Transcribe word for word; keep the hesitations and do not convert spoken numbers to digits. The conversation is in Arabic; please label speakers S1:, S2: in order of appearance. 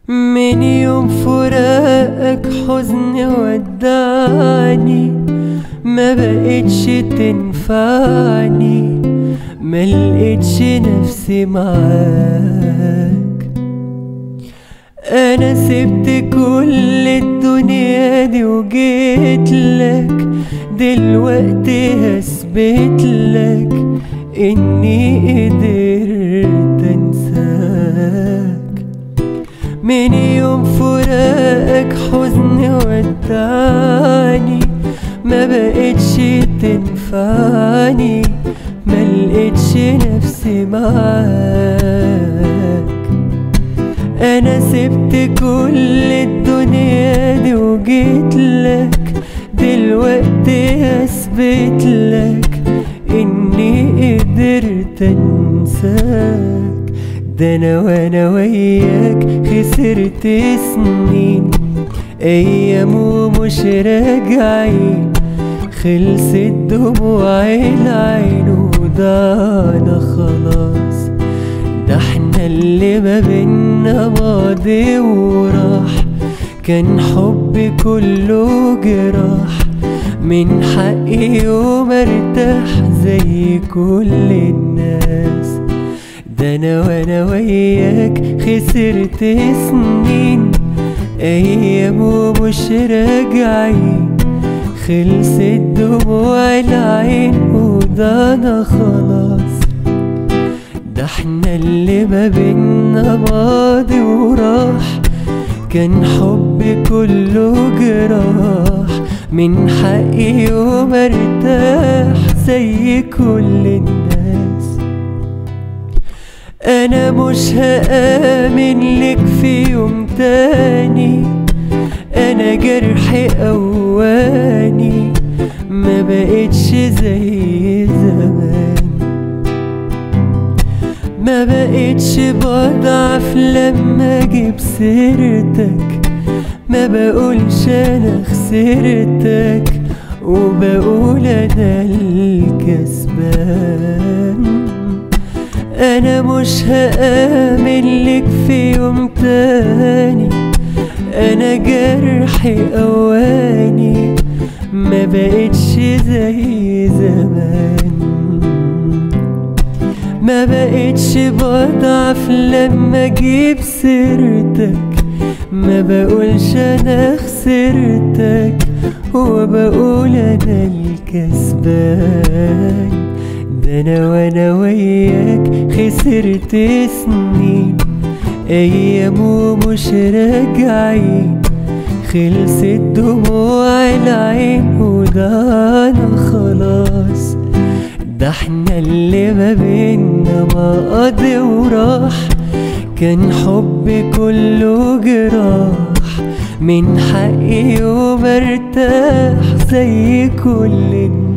S1: من يوم فراقك حزن ودعني، ما بقتش تنفعني، ما لقيتش نفسي معاك. انا سبت كل الدنيا دي وجيت لك، دلوقتي هثبت لك اني قدرت انساك. من يوم فراقك حزن ودعني، ما بقتش تنفعني، ما لقيتش نفسي معاك. انا سبت كل الدنيا دي وجيت لك، دلوقتي اثبت لك اني قدرت انساك. ده انا وانا وياك خسرت سنين، ايام ومش راجعين، خلصت دموع العين وضاعنا خلاص. ده احنا اللي ما بينا ماضي وراح، كان حب كله جراح، من حقي يوم ارتاح زي كل الناس. ده انا وانا وياك خسرت سنين، ايام ومش راجعين، خلصت دموع العين وضاعنا خلاص. ده احنا اللي ما بينا ماضي وراح، كان حب كله جراح، من حقي يوم ارتاح زي كل الناس. انا مش هآمن لك في يوم تاني، انا جرحي قواني، ما بقتش زي زمان. ما بقتش بضعف لما اجيب سيرتك، ما بقولش انا خسرتك، وبقول انا الكسبان. انا مش هآمن لك في يوم تاني، انا جرحي قواني، ما بقتش زي زمان. ما بقتش بضعف لما اجيب سيرتك، ما بقولش انا خسرتك، وبقول انا الكسبان. ده انا وانا وياك خسرت سنين، ايام ومش راجعين، خلصت دموع العين وضاعنا خلاص. ده احنا اللي ما بينا ماضي وراح، كان حب كله جراح، من حقي يوم ارتاح زي كل الناس.